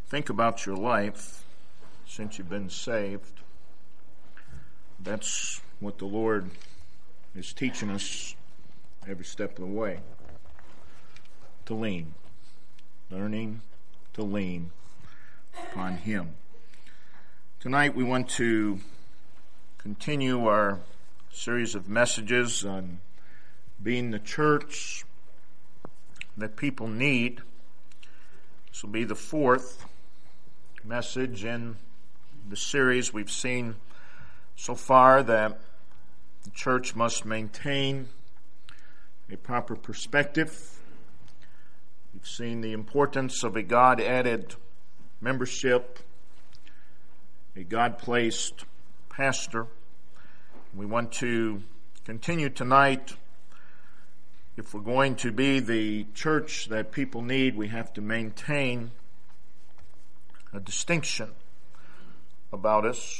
think about your life since you've been saved, that's what the Lord is teaching us every step of the way. To lean. Learning to lean upon Him. Tonight we want to continue our series of messages on being the church that people need. This will be the fourth message in the series. We've seen so far that the church must maintain a proper perspective. We've seen the importance of a God-added membership, a God-placed pastor. We want to continue tonight. If we're going to be the church that people need, we have to maintain a distinction about us.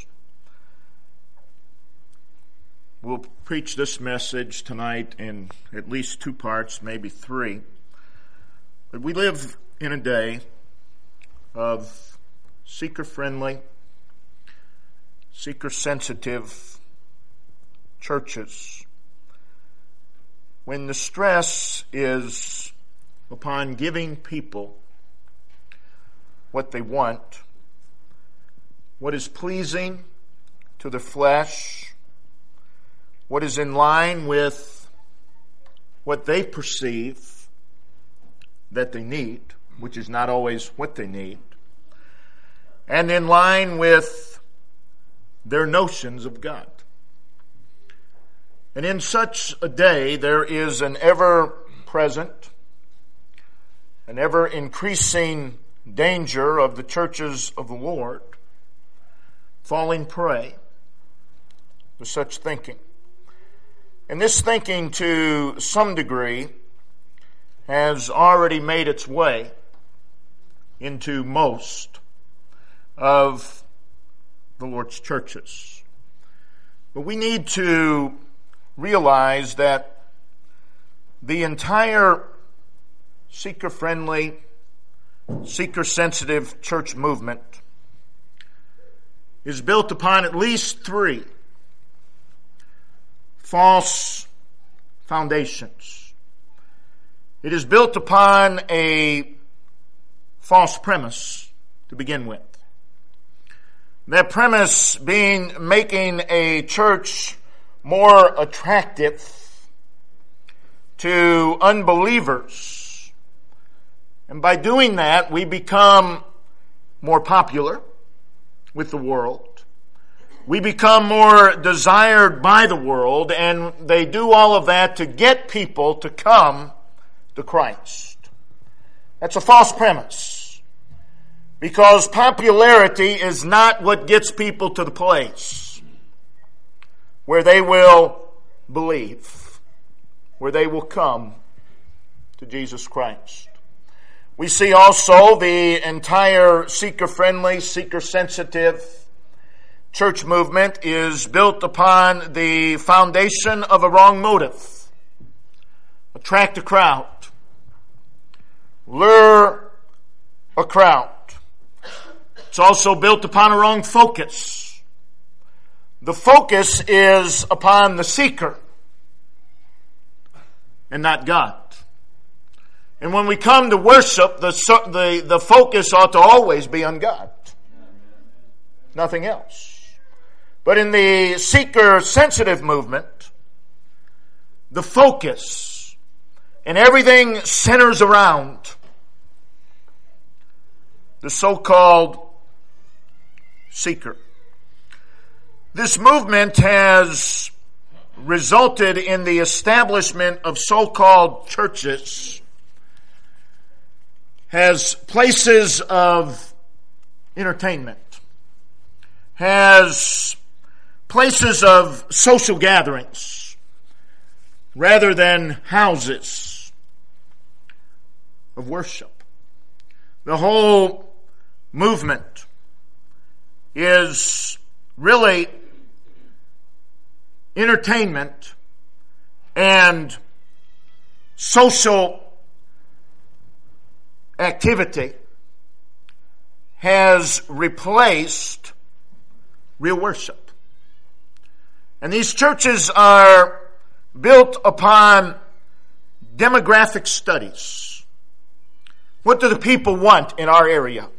We'll preach this message tonight in at least two parts, maybe three. But we live in a day of seeker-friendly, seeker-sensitive churches. When the stress is upon giving people what they want, what is pleasing to the flesh, what is in line with what they perceive that they need, which is not always what they need, and in line with their notions of God. And in such a day, there is an ever-present, an ever-increasing danger of the churches of the Lord falling prey to such thinking. And this thinking, to some degree, has already made its way into most of the Lord's churches. But we need to realize that the entire seeker-friendly, seeker-sensitive church movement is built upon at least three false foundations. It is built upon a false premise to begin with. That premise being making a church more attractive to unbelievers. And by doing that, we become more popular with the world. We become more desired by the world, and they do all of that to get people to come to Christ. That's a false premise, because popularity is not what gets people to the place where they will believe, where they will come to Jesus Christ. We see also the entire seeker-friendly, seeker-sensitive church movement is built upon the foundation of a wrong motive. Attract a crowd. Lure a crowd. It's also built upon a wrong focus. The focus is upon the seeker and not God. And when we come to worship, the focus ought to always be on God. Nothing else. But in the seeker-sensitive movement, the focus and everything centers around the so-called seeker. This movement has resulted in the establishment of so-called churches as places of entertainment, has places of social gatherings rather than houses of worship. The whole movement is really entertainment and social activity has replaced real worship. And these churches are built upon demographic studies. What do the people want in our area?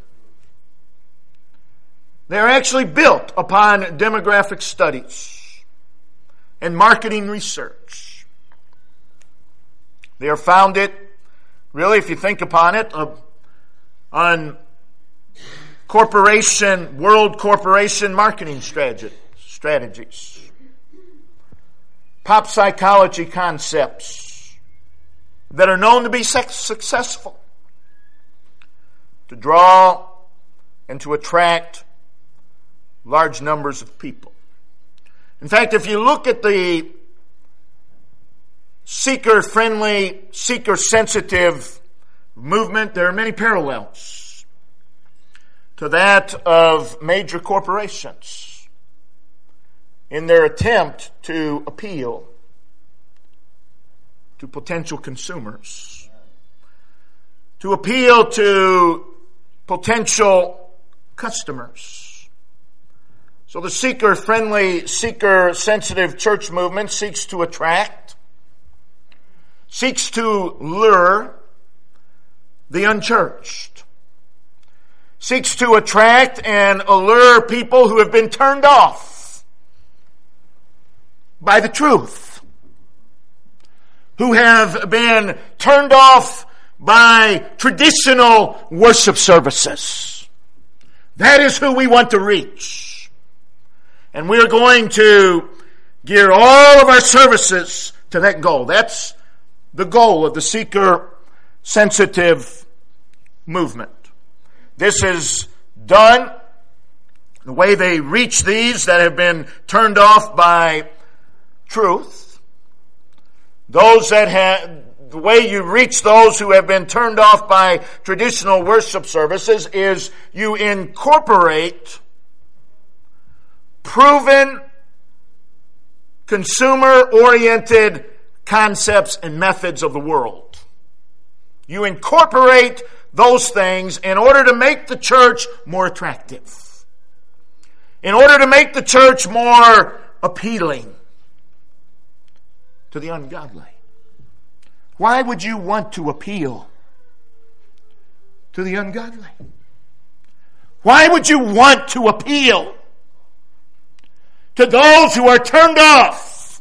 They're actually built upon demographic studies and marketing research. They are founded, really, if you think upon it, on world corporation marketing strategies, pop psychology concepts that are known to be successful, to draw and to attract large numbers of people. In fact, if you look at the seeker-friendly, seeker-sensitive movement, there are many parallels to that of major corporations in their attempt to appeal to potential consumers, to appeal to potential customers. So the seeker-friendly, seeker-sensitive church movement seeks to attract, seeks to lure the unchurched, seeks to attract and allure people who have been turned off by the truth, who have been turned off by traditional worship services. That is who we want to reach. And we're going to gear all of our services to that goal. That's the goal of the seeker-sensitive movement. This is done the way they reach these that have been turned off by truth. The way you reach those who have been turned off by traditional worship services is you incorporate proven, consumer-oriented concepts and methods of the world. You incorporate those things in order to make the church more attractive, in order to make the church more appealing to the ungodly. Why would you want to appeal to the ungodly? Why would you want to appeal to those who are turned off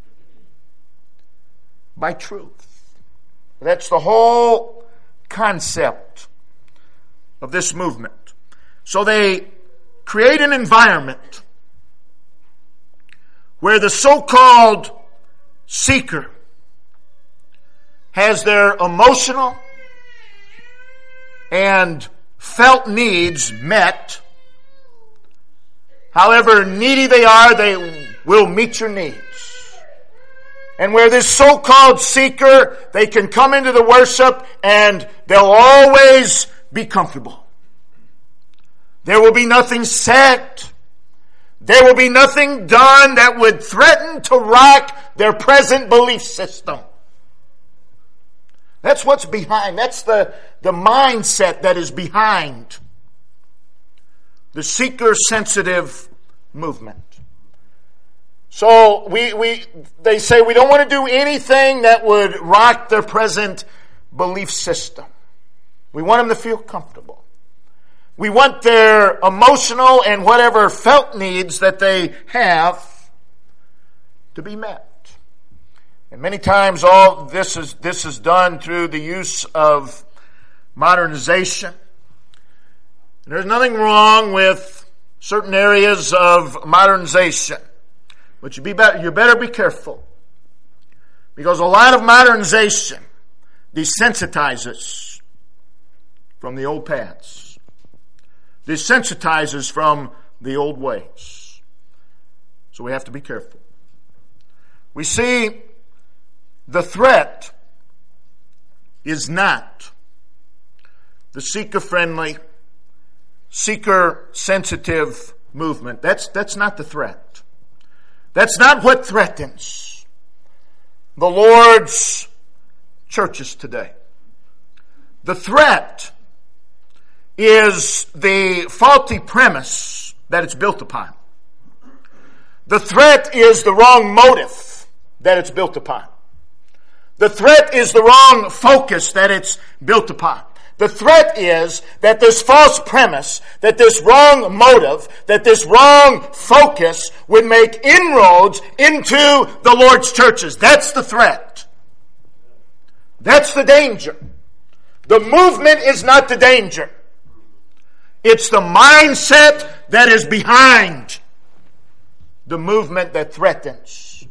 by truth? That's the whole concept of this movement. So they create an environment where the so-called seeker has their emotional and felt needs met. However needy they are, they will meet your needs. And where this so-called seeker, they can come into the worship and they'll always be comfortable. There will be nothing said. There will be nothing done that would threaten to rock their present belief system. That's what's behind. That's the mindset that is behind the seeker-sensitive movement. So they say we don't want to do anything that would rock their present belief system. We want them to feel comfortable. We want their emotional and whatever felt needs that they have to be met. And many times all this is done through the use of modernization. And there's nothing wrong with certain areas of modernization. But you better be careful. Because a lot of modernization desensitizes from the old paths. Desensitizes from the old ways. So we have to be careful. We see the threat is not the seeker-friendly, seeker-sensitive movement. That's not the threat. That's not what threatens the Lord's churches today. The threat is the faulty premise that it's built upon. The threat is the wrong motive that it's built upon. The threat is the wrong focus that it's built upon. The threat is that this false premise, that this wrong motive, that this wrong focus would make inroads into the Lord's churches. That's the threat. That's the danger. The movement is not the danger. It's the mindset that is behind the movement that threatens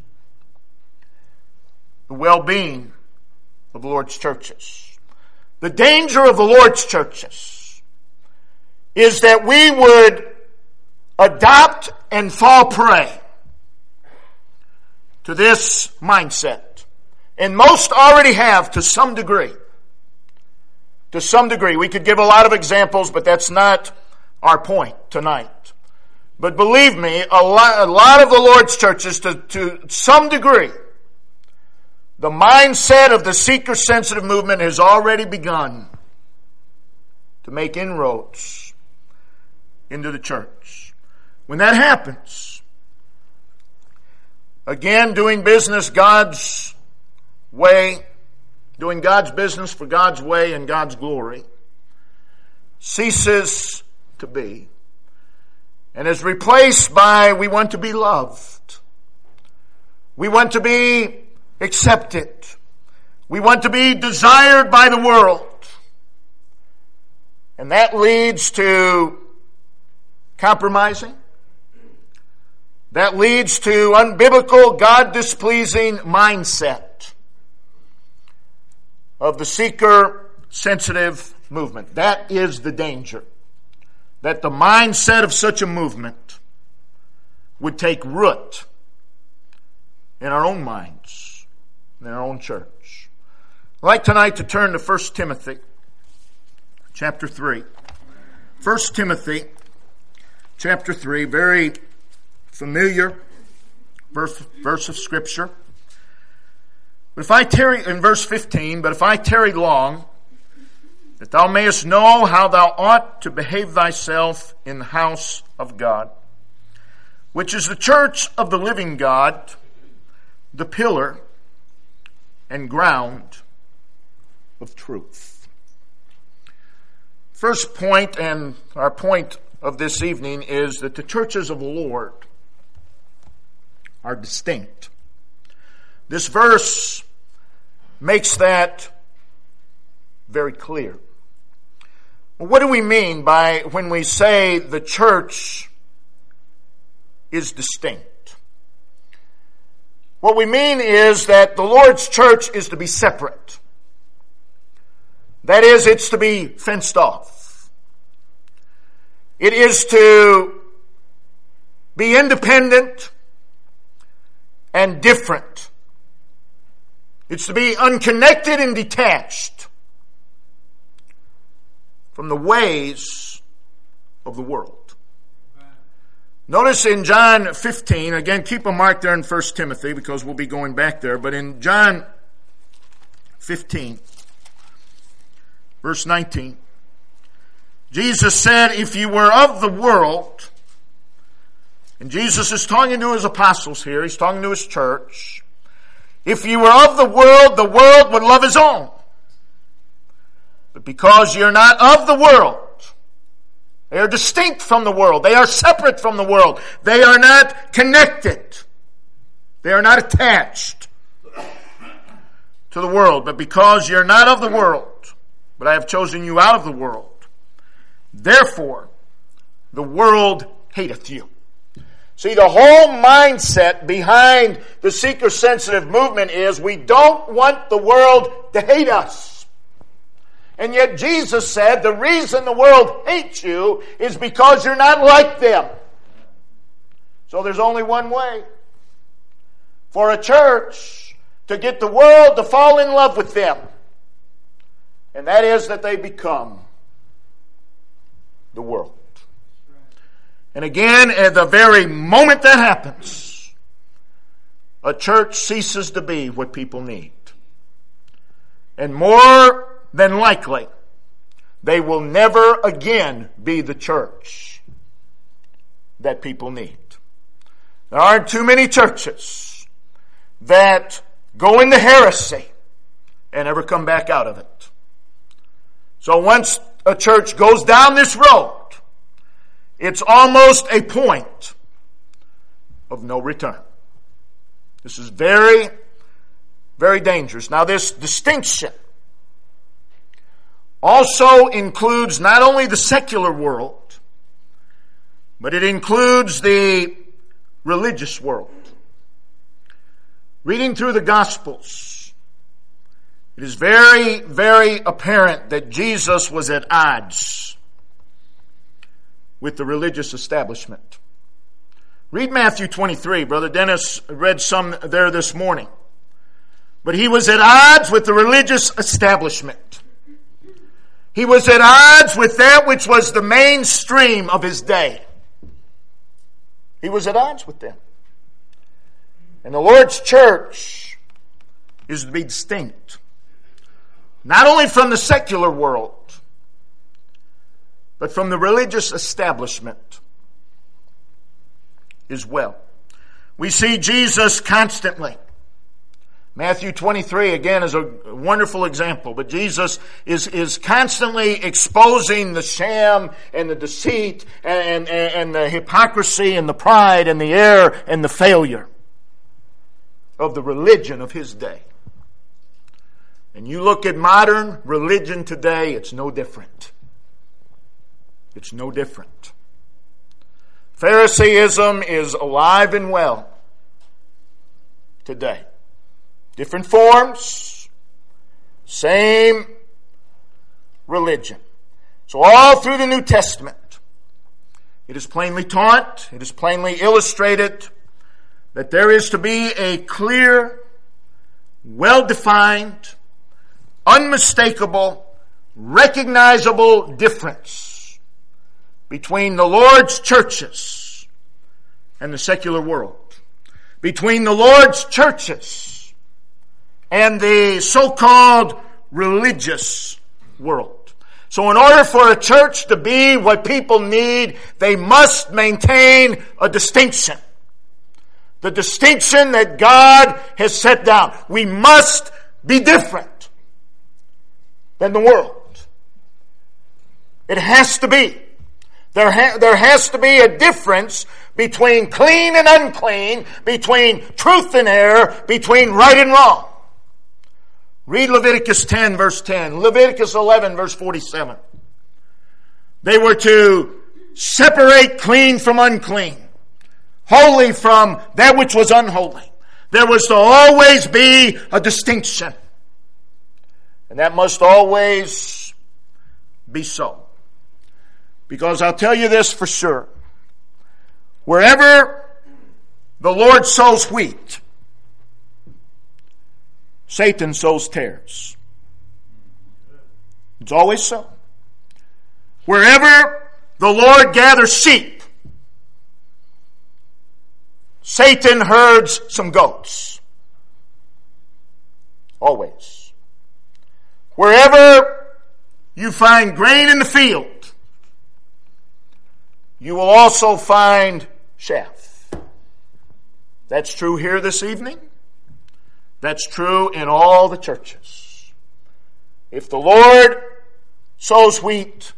the well-being of the Lord's churches. The danger of the Lord's churches is that we would adopt and fall prey to this mindset. And most already have to some degree. To some degree. We could give a lot of examples, but that's not our point tonight. But believe me, a lot of the Lord's churches, to some degree, the mindset of the seeker-sensitive movement has already begun to make inroads into the church. When that happens, again, doing business God's way, doing God's business for God's way and God's glory, ceases to be and is replaced by we want to be loved. We want to be accepted. We want to be desired by the world. And that leads to compromising. That leads to unbiblical, God-displeasing mindset of the seeker-sensitive movement. That is the danger. That the mindset of such a movement would take root in our own minds, in our own church. I'd like tonight to turn to 1 Timothy chapter 3. 1 Timothy chapter 3, very familiar verse of Scripture. But if I tarry, in verse 15, but if I tarry long, that thou mayest know how thou ought to behave thyself in the house of God, which is the church of the living God, the pillar and ground of truth. First point, and our point of this evening, is that the churches of the Lord are distinct. This verse makes that very clear. Well, what do we mean by when we say the church is distinct? What we mean is that the Lord's church is to be separate. That is, it's to be fenced off. It is to be independent and different. It's to be unconnected and detached from the ways of the world. Notice in John 15, again, keep a mark there in 1 Timothy because we'll be going back there, but in John 15, verse 19, Jesus said, if you were of the world, and Jesus is talking to his apostles here, he's talking to his church, if you were of the world would love his own. But because you're not of the world, they are distinct from the world. They are separate from the world. They are not connected. They are not attached to the world. But because you're not of the world, but I have chosen you out of the world, therefore the world hateth you. See, the whole mindset behind the seeker-sensitive movement is we don't want the world to hate us. And yet Jesus said the reason the world hates you is because you're not like them. So there's only one way for a church to get the world to fall in love with them. And that is that they become the world. And again, at the very moment that happens, a church ceases to be what people need. And more than likely, they will never again be the church that people need. There aren't too many churches that go into heresy and ever come back out of it. So once a church goes down this road, it's almost a point of no return. This is very, very dangerous. Now, this distinction also includes not only the secular world, but it includes the religious world. Reading through the Gospels, it is very, very apparent that Jesus was at odds with the religious establishment. Read Matthew 23. Brother Dennis read some there this morning. But he was at odds with the religious establishment. He was at odds with that which was the mainstream of his day. He was at odds with them. And the Lord's church is to be distinct, not only from the secular world, but from the religious establishment as well. We see Jesus constantly. Matthew 23, again, is a wonderful example. But Jesus is constantly exposing the sham and the deceit and the hypocrisy and the pride and the error and the failure of the religion of his day. And you look at modern religion today, it's no different. It's no different. Pharisaism is alive and well today. Different forms, same religion. So all through the New Testament, it is plainly taught, it is plainly illustrated that there is to be a clear, well-defined, unmistakable, recognizable difference between the Lord's churches and the secular world, between the Lord's churches and the so-called religious world. So in order for a church to be what people need, they must maintain a distinction. The distinction that God has set down. We must be different than the world. It has to be. There has to be a difference between clean and unclean, between truth and error, between right and wrong. Read Leviticus 10, verse 10. Leviticus 11, verse 47. They were to separate clean from unclean, holy from that which was unholy. There was to always be a distinction. And that must always be so. Because I'll tell you this for sure. Wherever the Lord sows wheat, Satan sows tares. It's always so. Wherever the Lord gathers sheep, Satan herds some goats. Always. Wherever you find grain in the field, you will also find chaff. That's true here this evening. That's true in all the churches. If the Lord sows wheat,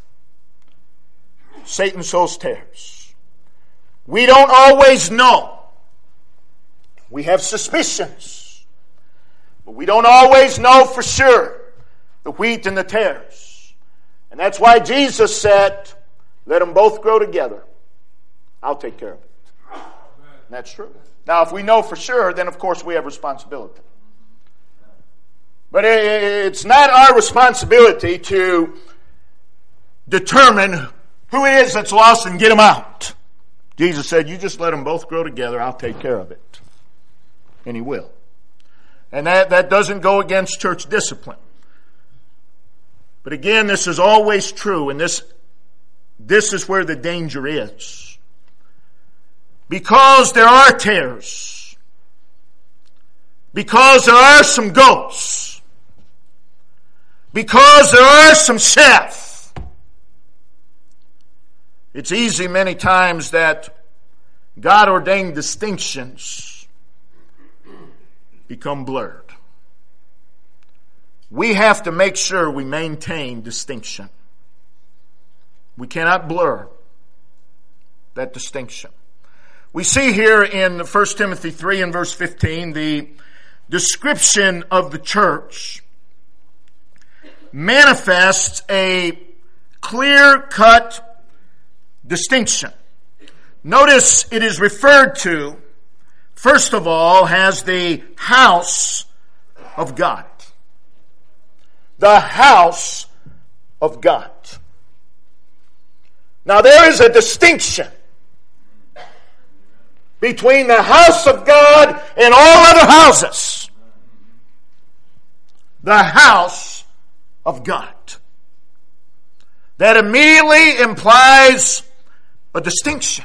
Satan sows tares. We don't always know. We have suspicions. But we don't always know for sure the wheat and the tares. And that's why Jesus said, let them both grow together. I'll take care of it. And that's true. Now, if we know for sure, then of course we have responsibility. But it's not our responsibility to determine who it is that's lost and get them out. Jesus said, you just let them both grow together, I'll take care of it. And he will. And that doesn't go against church discipline. But again, this is always true, and this is where the danger is. Because there are tares, because there are some goats, because there are some chefs. It's easy many times that God-ordained distinctions become blurred. We have to make sure we maintain distinction. We cannot blur that distinction. We see here in 1 Timothy 3 and verse 15 the description of the church manifests a clear-cut distinction. Notice it is referred to, first of all, as the house of God. The house of God. Now there is a distinction between the house of God and all other houses. The house of God. That immediately implies a distinction.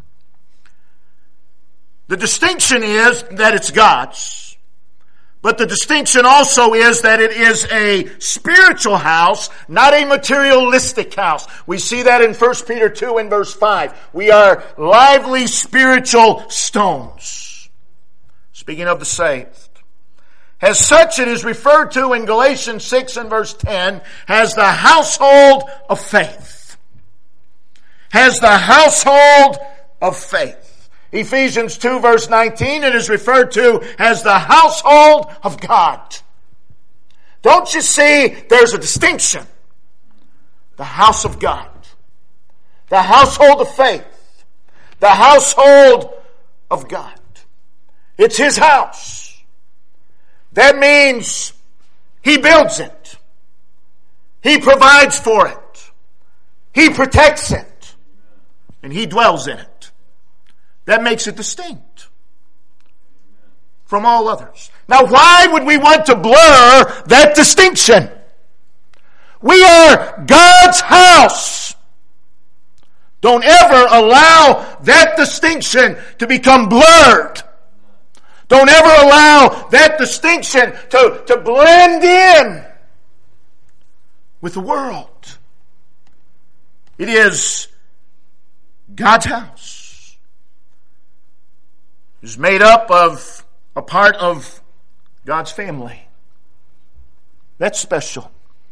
The distinction is that it's God's, but the distinction also is that it is a spiritual house, not a materialistic house. We see that in 1 Peter 2 and verse 5. We are lively spiritual stones. Speaking of the saved. As such, it is referred to in Galatians 6 and verse 10 as the household of faith. As the household of faith. Ephesians 2 verse 19, it is referred to as the household of God. Don't you see there's a distinction? The house of God. The household of faith. The household of God. It's His house. That means He builds it. He provides for it. He protects it. And He dwells in it. That makes it distinct from all others. Now, why would we want to blur that distinction? We are God's house. Don't ever allow that distinction to become blurred. Don't ever allow that distinction to blend in with the world. It is God's house. It is made up of a part of God's family. That's special.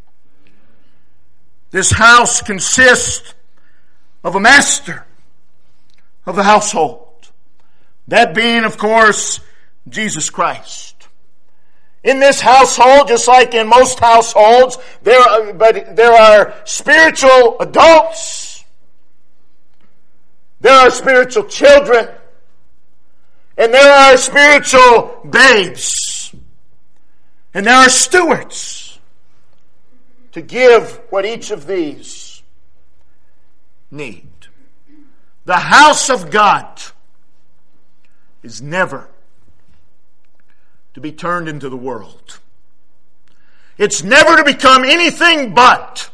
This house consists of a master of the household. That being, of course, Jesus Christ. In this household, just like in most households, there are spiritual adults. There are spiritual children. And there are spiritual babes. And there are stewards to give what each of these need. The house of God is never to be turned into the world. It's never to become anything but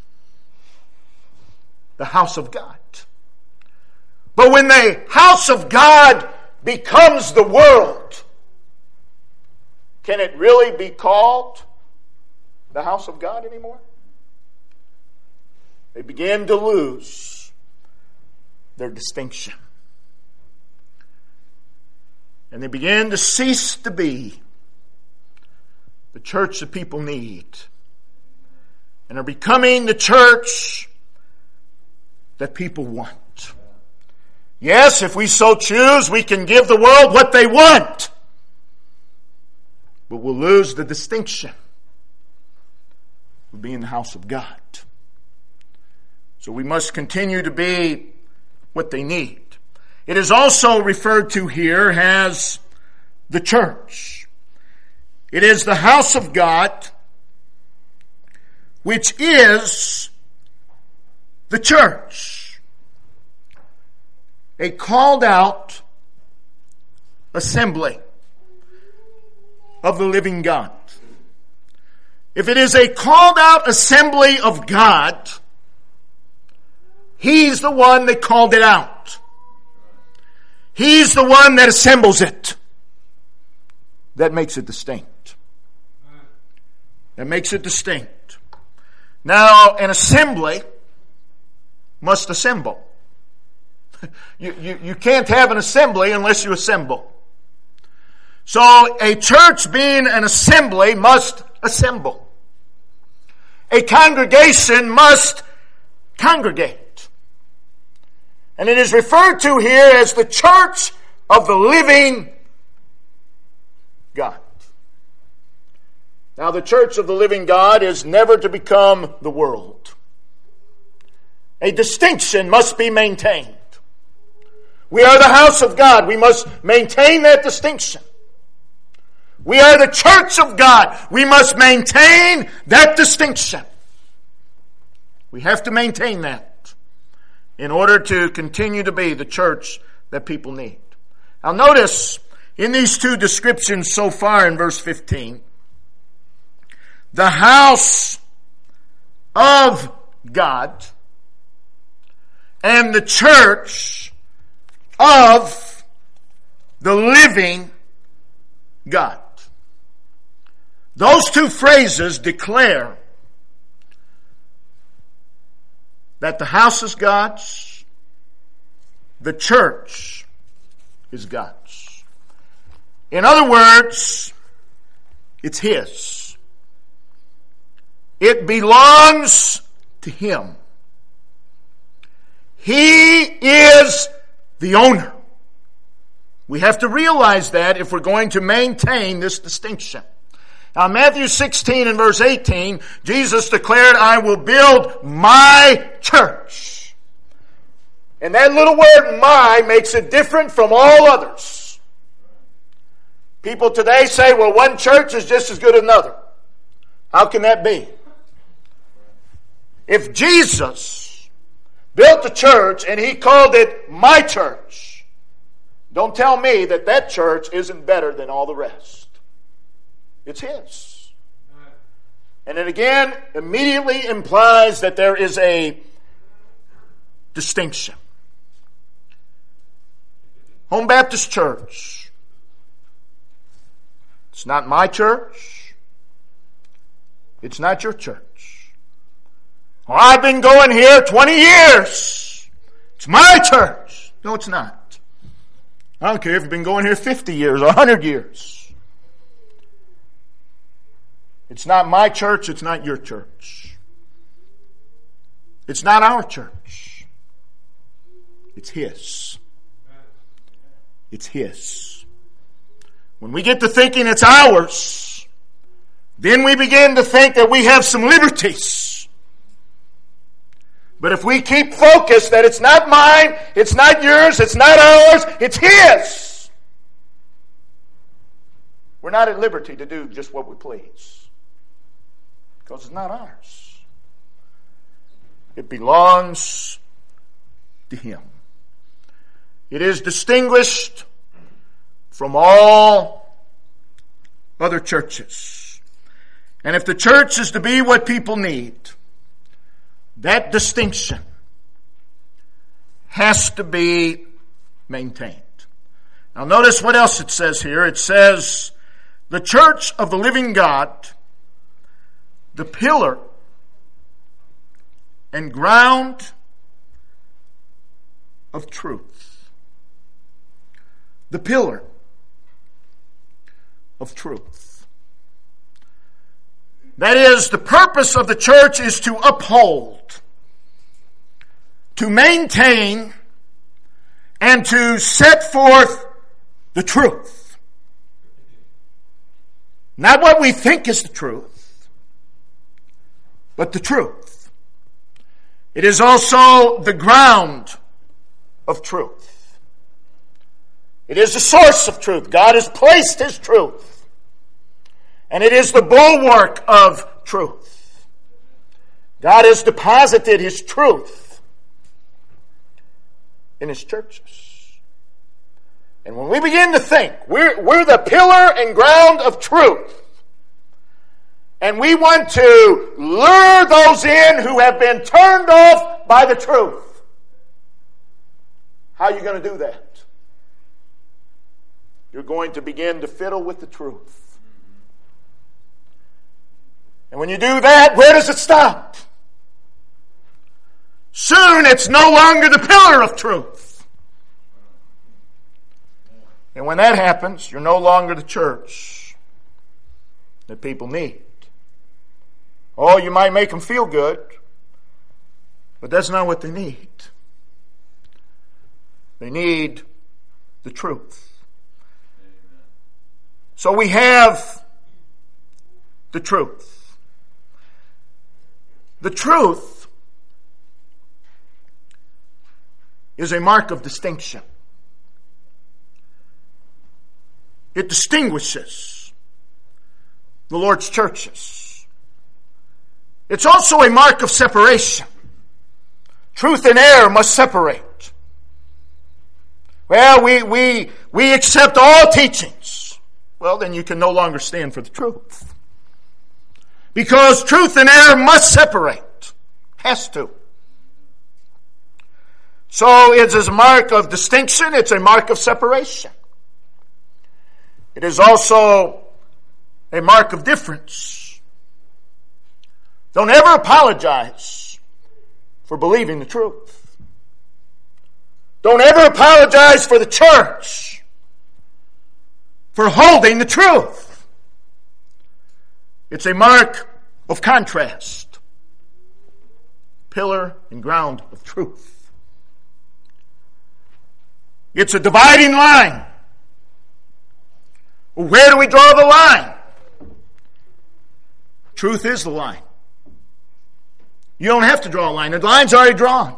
the house of God. But when the house of God becomes the world, can it really be called the house of God anymore? They begin to lose their distinction. And they begin to cease to be the church that people need. And are becoming the church that people want. Yes, if we so choose, we can give the world what they want. But we'll lose the distinction of being the house of God. So we must continue to be what they need. It is also referred to here as the church. It is the house of God, which is the church. A called out assembly of the living God. If it is a called out assembly of God, He's the one that called it out. He's the one that assembles it. That makes it distinct. that makes it distinct. Now, an assembly must assemble. You can't have an assembly unless you assemble. So a church being an assembly must assemble. A congregation must congregate. And it is referred to here as the church of the living God. Now, the church of the living God is never to become the world. A distinction must be maintained. We are the house of God. We must maintain that distinction. We are the church of God. We must maintain that distinction. We have to maintain that in order to continue to be the church that people need. Now notice in these two descriptions so far in verse 15, the house of God and the church of the living God. Those two phrases declare that the house is God's, the church is God's. In other words, it's His. It belongs to Him. He is the owner. We have to realize that if we're going to maintain this distinction. Now, Matthew 16 and verse 18, Jesus declared, I will build my church. And that little word, my, makes it different from all others. People today say, well, one church is just as good as another. How can that be? If Jesus built a church and He called it my church, don't tell me that that church isn't better than all the rest. It's His. And it again immediately implies that there is a distinction. Home Baptist Church. It's not my church. It's not your church. Well, I've been going here 20 years. It's my church. No, it's not. I don't care if you've been going here 50 years or 100 years. It's not my church. It's not your church. It's not our church. It's His. It's His. When we get to thinking it's ours, then we begin to think that we have some liberties. But if we keep focused that it's not mine, it's not yours, it's not ours, it's His, we're not at liberty to do just what we please. Because it's not ours. It belongs to Him. It is distinguished from all other churches. And if the church is to be what people need, that distinction has to be maintained. Now notice what else it says here. It says, the church of the living God, the pillar and ground of truth. The pillar of truth. That is, the purpose of the church is to uphold, to maintain, and to set forth the truth. Not what we think is the truth, but the truth. It is also the ground of truth. It is the source of truth. God has placed His truth. And it is the bulwark of truth. God has deposited His truth in His churches. And when we begin to think we're the pillar and ground of truth, and we want to lure those in who have been turned off by the truth, how are you going to do that? You're going to begin to fiddle with the truth. And when you do that, where does it stop? Soon it's no longer the pillar of truth. And when that happens, you're no longer the church that people need. Oh, you might make them feel good, but that's not what they need. They need the truth. So we have the truth. The truth is a mark of distinction. It distinguishes the Lord's churches. It's also a mark of separation. Truth and error must separate. Well, we accept all teachings. Well, then you can no longer stand for the truth. Because truth and error must separate. Has to. So it is a mark of distinction. It's a mark of separation. It is also a mark of difference. Don't ever apologize for believing the truth. Don't ever apologize for the church for holding the truth. It's a mark of contrast. Pillar and ground of truth. It's a dividing line. Well, where do we draw the line? Truth is the line. You don't have to draw a line. The line's already drawn.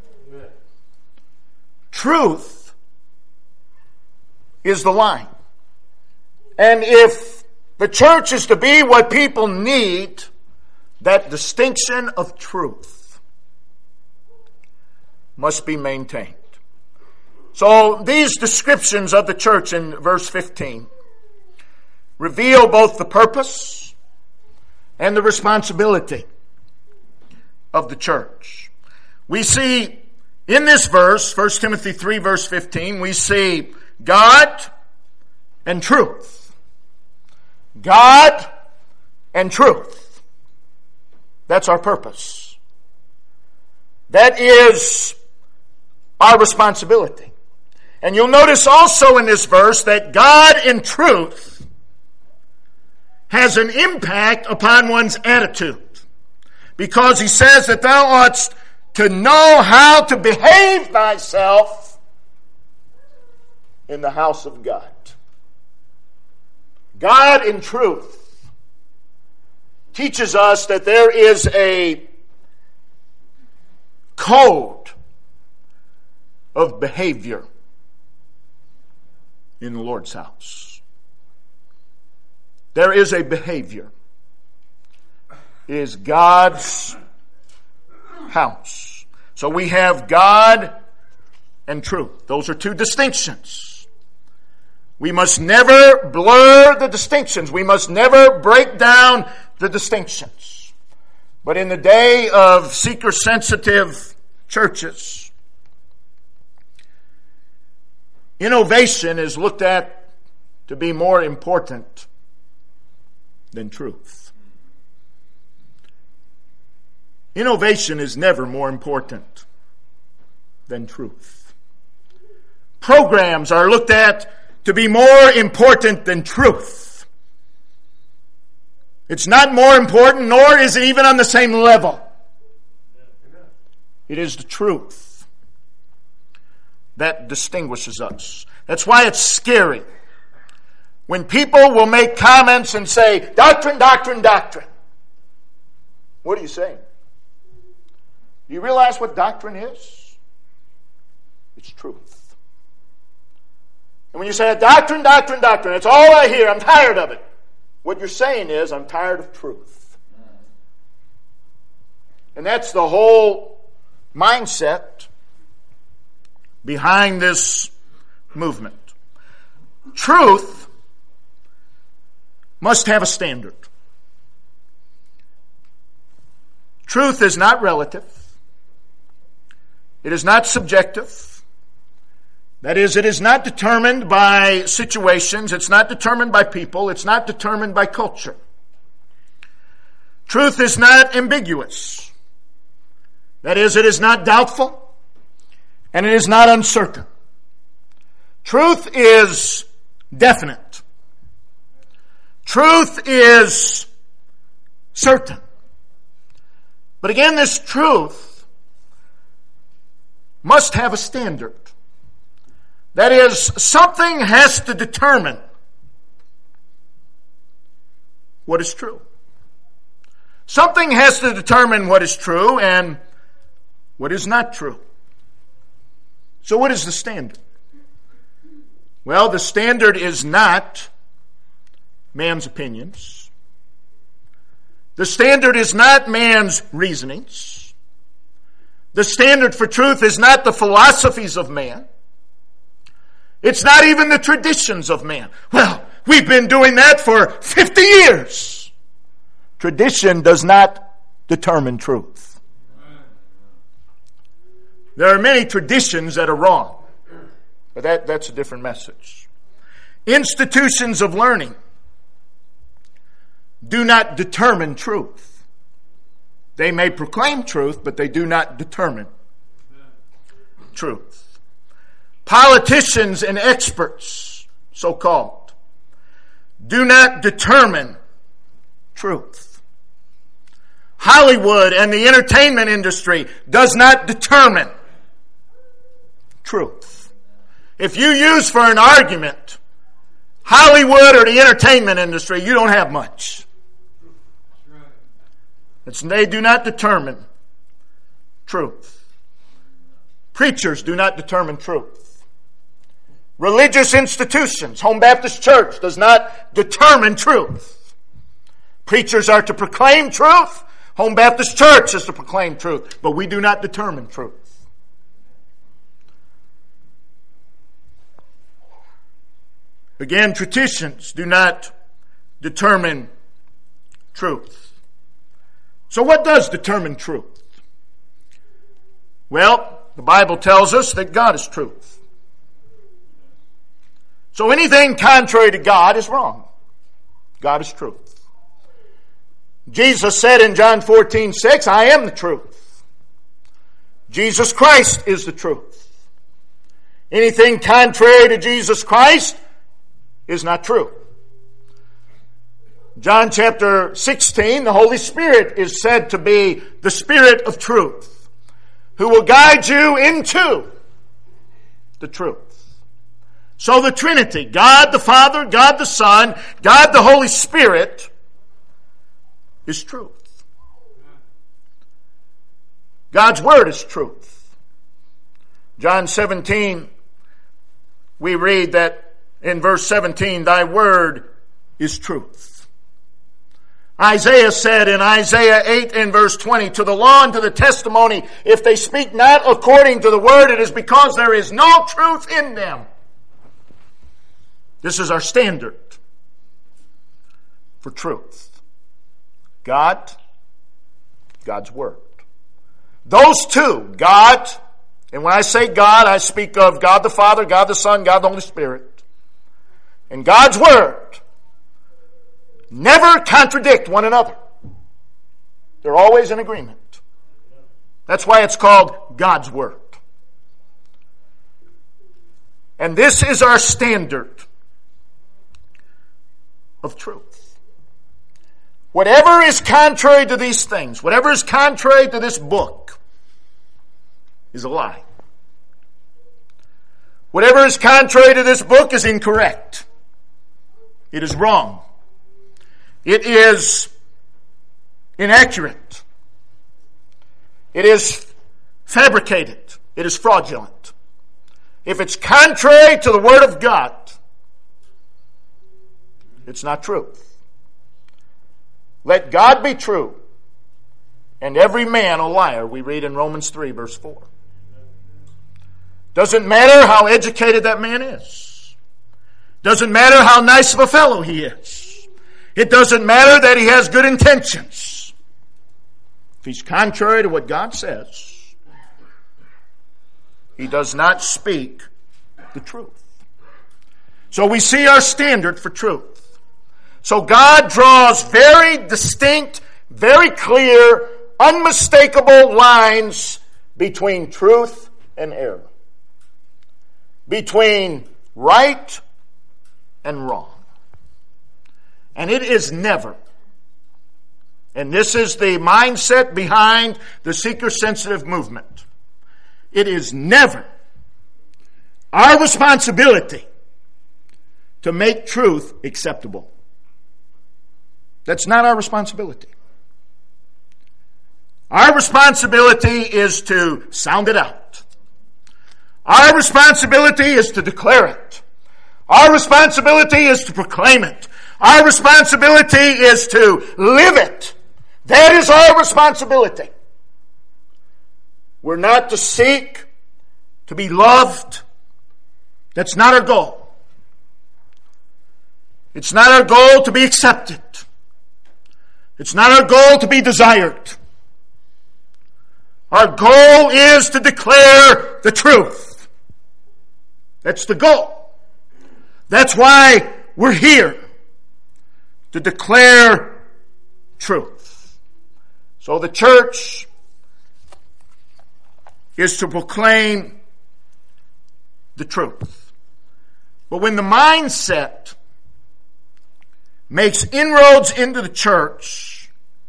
Truth is the line. And if the church is to be what people need, that distinction of truth must be maintained. So these descriptions of the church in verse 15 reveal both the purpose and the responsibility of the church. We see in this verse, 1 Timothy 3 verse 15, we see God and truth. God and truth. That's our purpose. That is our responsibility. And you'll notice also in this verse that God and truth has an impact upon one's attitude. Because he says that thou oughtest to know how to behave thyself in the house of God. God in truth teaches us that there is a code of behavior in the Lord's house. There is a behavior. It is God's house. So we have God and truth. Those are two distinctions. We must never blur the distinctions. We must never break down the distinctions. But in the day of seeker-sensitive churches, innovation is looked at to be more important than truth. Innovation is never more important than truth. Programs are looked at to be more important than truth. It's not more important, nor is it even on the same level. It is the truth that distinguishes us. That's why it's scary when people will make comments and say, doctrine, doctrine, doctrine. What are you saying? Do you realize what doctrine is? It's truth. And when you say doctrine, doctrine, doctrine, it's all I hear. I'm tired of it. What you're saying is, I'm tired of truth. And that's the whole mindset behind this movement. Truth must have a standard. Truth is not relative. It is not subjective. That is, it is not determined by situations. It's not determined by people. It's not determined by culture. Truth is not ambiguous. That is, it is not doubtful, and it is not uncertain. Truth is definite. Truth is certain. But again, this truth must have a standard. That is, something has to determine what is true. Something has to determine what is true and what is not true. So what is the standard? Well, the standard is not man's opinions. The standard is not man's reasonings. The standard for truth is not the philosophies of man. It's not even the traditions of man. Well, we've been doing that for 50 years. Tradition does not determine truth. There are many traditions that are wrong, but that's a different message. Institutions of learning do not determine truth. They may proclaim truth, but they do not determine truth. Politicians and experts, so-called, do not determine truth. Hollywood and the entertainment industry does not determine truth. If you use for an argument Hollywood or the entertainment industry, you don't have much. They do not determine truth. Preachers do not determine truth. Religious institutions, Home Baptist Church, does not determine truth. Preachers are to proclaim truth. Home Baptist Church is to proclaim truth. But we do not determine truth. Again, traditions do not determine truth. So what does determine truth? Well, the Bible tells us that God is truth. So anything contrary to God is wrong. God is truth. Jesus said in John 14:6, I am the truth. Jesus Christ is the truth. Anything contrary to Jesus Christ is not true. John chapter 16, the Holy Spirit is said to be the Spirit of truth, who will guide you into the truth. So the Trinity, God the Father, God the Son, God the Holy Spirit, is truth. God's Word is truth. John 17, we read that in verse 17, thy Word is truth. Isaiah said in Isaiah 8 and verse 20, to the law and to the testimony, if they speak not according to the Word, it is because there is no truth in them. This is our standard for truth. God, God's Word. Those two, God, and when I say God, I speak of God the Father, God the Son, God the Holy Spirit. And God's Word never contradict one another. They're always in agreement. That's why it's called God's Word. And this is our standard of truth. Whatever is contrary to these things, whatever is contrary to this book, is a lie. Whatever is contrary to this book is incorrect. It is wrong. It is inaccurate. It is fabricated. It is fraudulent. If it's contrary to the Word of God, it's not truth. Let God be true, and every man a liar, we read in Romans 3, verse 4. Doesn't matter how educated that man is. Doesn't matter how nice of a fellow he is. It doesn't matter that he has good intentions. If he's contrary to what God says, he does not speak the truth. So we see our standard for truth. So God draws very distinct very clear, unmistakable lines between truth and error, between right and wrong. And it is never, and this is the mindset behind the seeker-sensitive movement, it is never our responsibility to make truth acceptable. That's not our responsibility. Our responsibility is to sound it out. Our responsibility is to declare it. Our responsibility is to proclaim it. Our responsibility is to live it. That is our responsibility. We're not to seek to be loved. That's not our goal. It's not our goal to be accepted. It's not our goal to be desired. Our goal is to declare the truth. That's the goal. That's why we're here, to declare truth. So the church is to proclaim the truth. But when the mindset makes inroads into the church,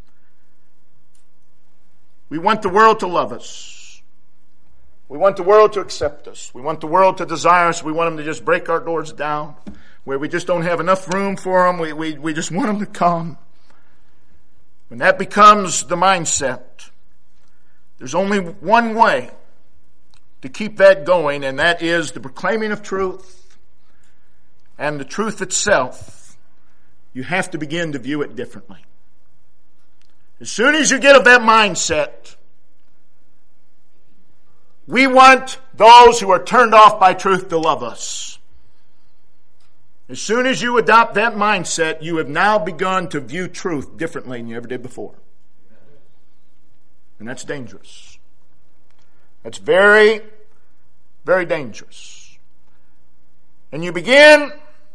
we want the world to love us. We want the world to accept us. We want the world to desire us. We want them to just break our doors down where we just don't have enough room for them. We just want them to come. When that becomes the mindset, there's only one way to keep that going, and that is the proclaiming of truth. And the truth itself, you have to begin to view it differently. As soon as you get of that mindset, we want those who are turned off by truth to love us. As soon as you adopt that mindset, you have now begun to view truth differently than you ever did before. And that's dangerous. That's very, very dangerous. And you begin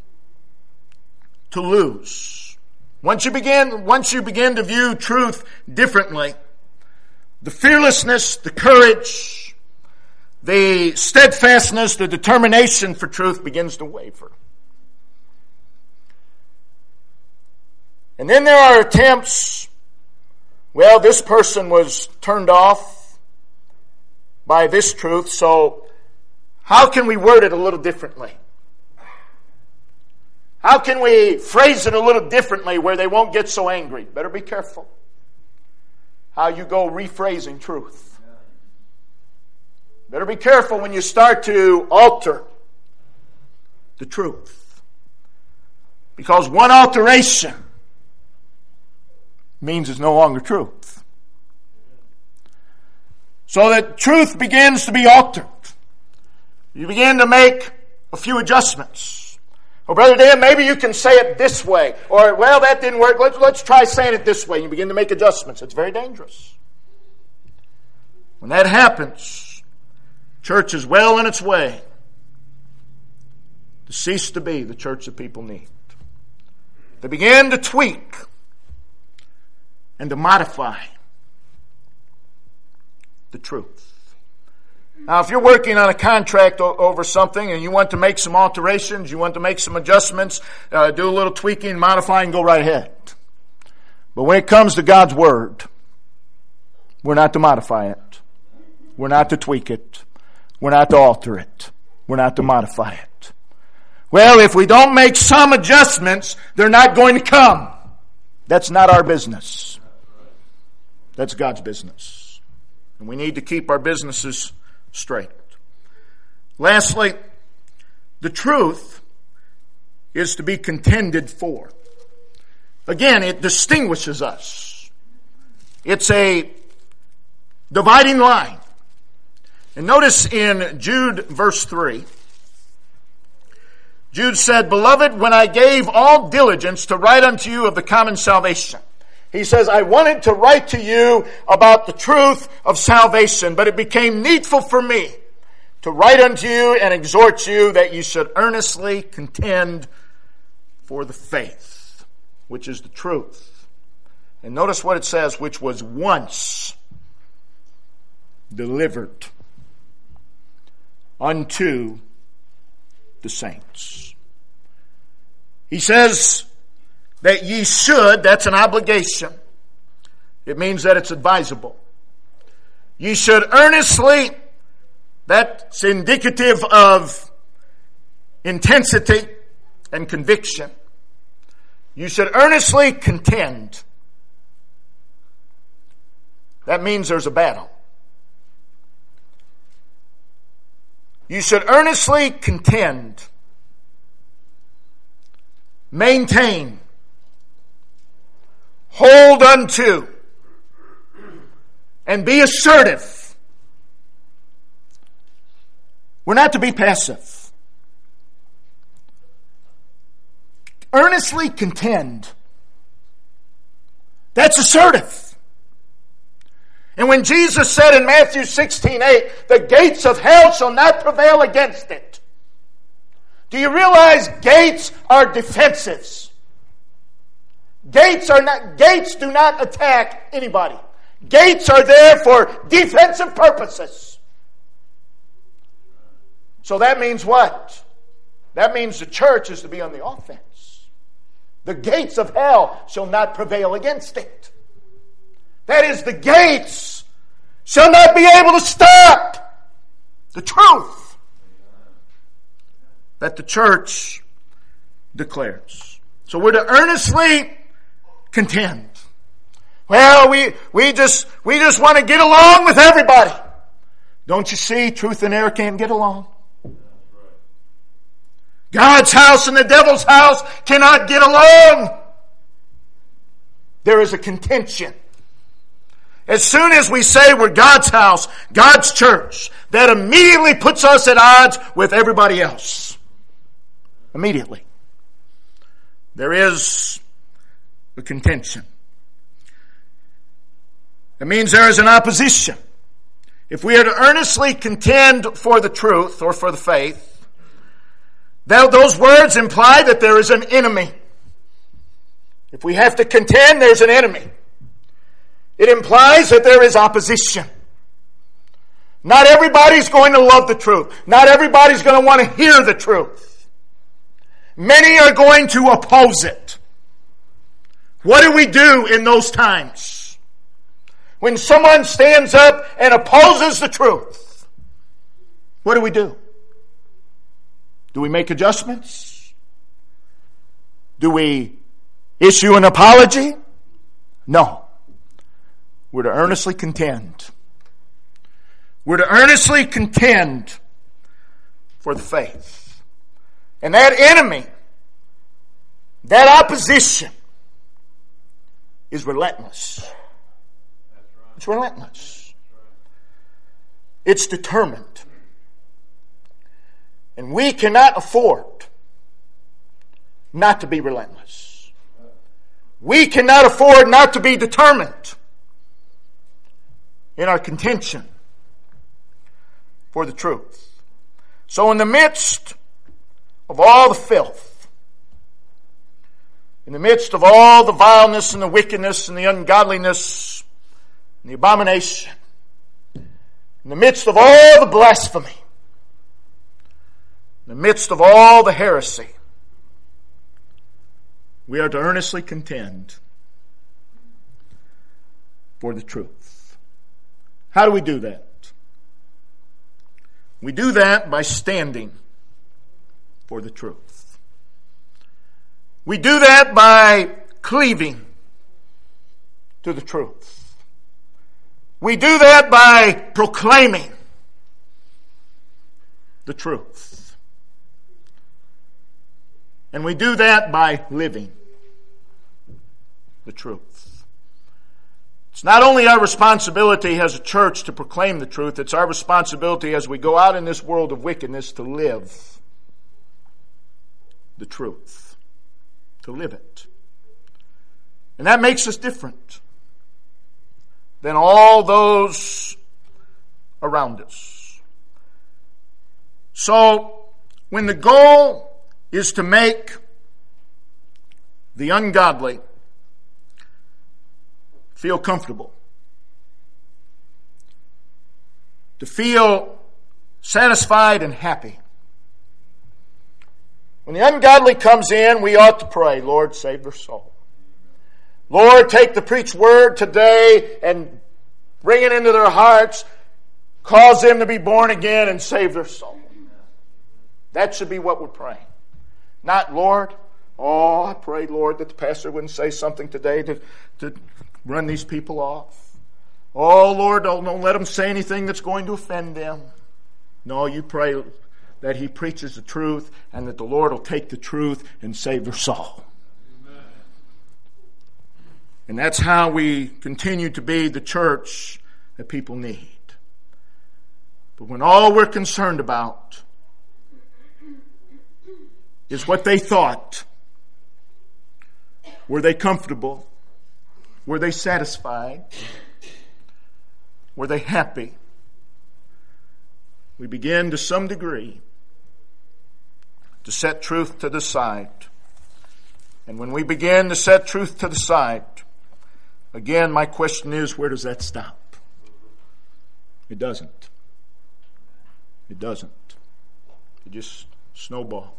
to lose. Once you begin to view truth differently, the fearlessness, the courage, the steadfastness, the determination for truth begins to waver. And then there are attempts, well, this person was turned off by this truth, so how can we word it a little differently? How can we phrase it a little differently where they won't get so angry? Better be careful how you go rephrasing truth. Better be careful when you start to alter the truth. Because one alteration means it's no longer truth. So that truth begins to be altered. You begin to make a few adjustments. Oh, Brother Dan, maybe you can say it this way. Or, well, that didn't work. Let's try saying it this way. You begin to make adjustments. It's very dangerous. When that happens, church is well on its way to cease to be the church that people need. They begin to tweak and to modify the truth. Now, if you're working on a contract over something and you want to make some alterations, you want to make some adjustments, do a little tweaking, modifying, go right ahead. But when it comes to God's Word, we're not to modify it. We're not to tweak it. We're not to alter it. We're not to modify it. Well, if we don't make some adjustments, they're not going to come. That's not our business. That's God's business. And we need to keep our businesses straight. Lastly, the truth is to be contended for. Again, it distinguishes us. It's a dividing line. And notice in Jude verse 3, Jude said, "Beloved, when I gave all diligence to write unto you of the common salvation." He says, I wanted to write to you about the truth of salvation, but it became needful for me to write unto you and exhort you that you should earnestly contend for the faith, which is the truth And notice what it says, which was once delivered unto the saints. He says that ye should, that's an obligation. It means that it's advisable. Ye should earnestly, that's indicative of intensity and conviction. You should earnestly contend. That means there's a battle. You should earnestly contend, maintain, hold unto, and be assertive. We're not to be passive. Earnestly contend. That's assertive. And when Jesus said in Matthew 16:8, the gates of hell shall not prevail against it. Do you realize gates are defensives? Gates do not attack anybody. Gates are there for defensive purposes. So that means what? That means the church is to be on the offense. The gates of hell shall not prevail against it. That is, the gates shall not be able to stop the truth that the church declares. So we're to earnestly contend. Well, we just want to get along with everybody. Don't you see, truth and error can't get along? God's house and the devil's house cannot get along. There is a contention. As soon as we say we're God's house, God's church, that immediately puts us at odds with everybody else. Immediately. There is a contention. It means there is an opposition. If we are to earnestly contend for the truth or for the faith, those words imply that there is an enemy. If we have to contend, there's an enemy. It implies that there is opposition. Not everybody's going to love the truth. Not everybody's going to want to hear the truth. Many are going to oppose it. What do we do in those times? When someone stands up and opposes the truth, what do we do? Do we make adjustments? Do we issue an apology? No. We're to earnestly contend. We're to earnestly contend for the faith. And that enemy, that opposition, is relentless. It's relentless. It's determined. And we cannot afford not to be relentless. We cannot afford not to be determined in our contention for the truth. So in the midst of all the filth, in the midst of all the vileness and the wickedness and the ungodliness and the abomination, in the midst of all the blasphemy, in the midst of all the heresy, we are to earnestly contend for the truth. How do we do that? We do that by standing for the truth. We do that by cleaving to the truth. We do that by proclaiming the truth. And we do that by living the truth. It's not only our responsibility as a church to proclaim the truth, it's our responsibility as we go out in this world of wickedness to live the truth. To live it. And that makes us different than all those around us. So, when the goal is to make the ungodly feel comfortable, to feel satisfied and happy. When the ungodly comes in, we ought to pray, Lord, save their soul. Lord, take the preached word today and bring it into their hearts, cause them to be born again and save their soul. That should be what we're praying. Not, Lord, I pray, Lord, that the pastor wouldn't say something today to run these people off. Oh, Lord, don't let them say anything that's going to offend them. No, you pray that he preaches the truth and that the Lord will take the truth and save their soul. Amen. And that's how we continue to be the church that people need. But when all we're concerned about is what they thought, were they comfortable? Were they satisfied? Were they happy? We begin to some degree to set truth to the side. And when we begin to set truth to the side, again, my question is, where does that stop? It doesn't. It doesn't. It just snowballs.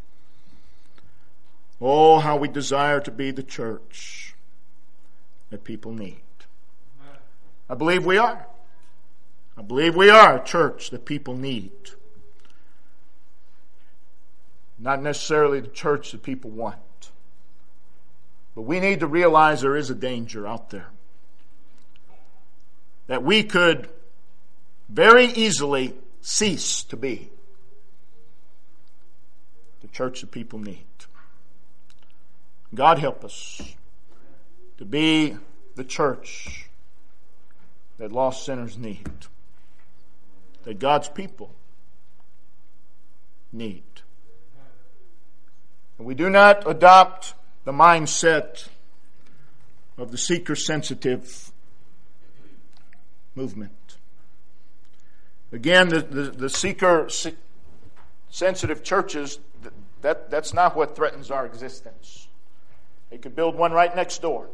Oh, how we desire to be the church that people need. I believe we are. I believe we are a church that people need. Not necessarily the church that people want. But we need to realize there is a danger out there. That we could very easily cease to be the church that people need. God help us to be the church that lost sinners need. That God's people need. And we do not adopt the mindset of the seeker-sensitive movement. Again, the seeker-sensitive churches, that's not what threatens our existence. They could build one right next door.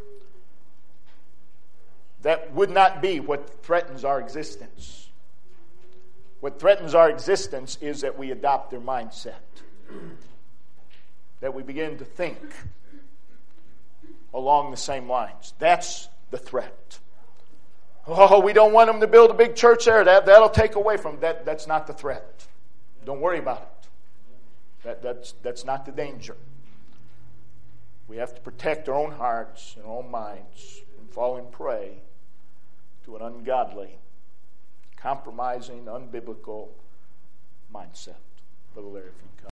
That would not be what threatens our existence. What threatens our existence is that we adopt their mindset. That we begin to think along the same lines. That's the threat. Oh, we don't want them to build a big church there. That'll take away from that. That's not the threat. Don't worry about it. That's not the danger. We have to protect our own hearts and our own minds from falling prey to an ungodly, compromising, unbiblical mindset. Brother Larry, if you come.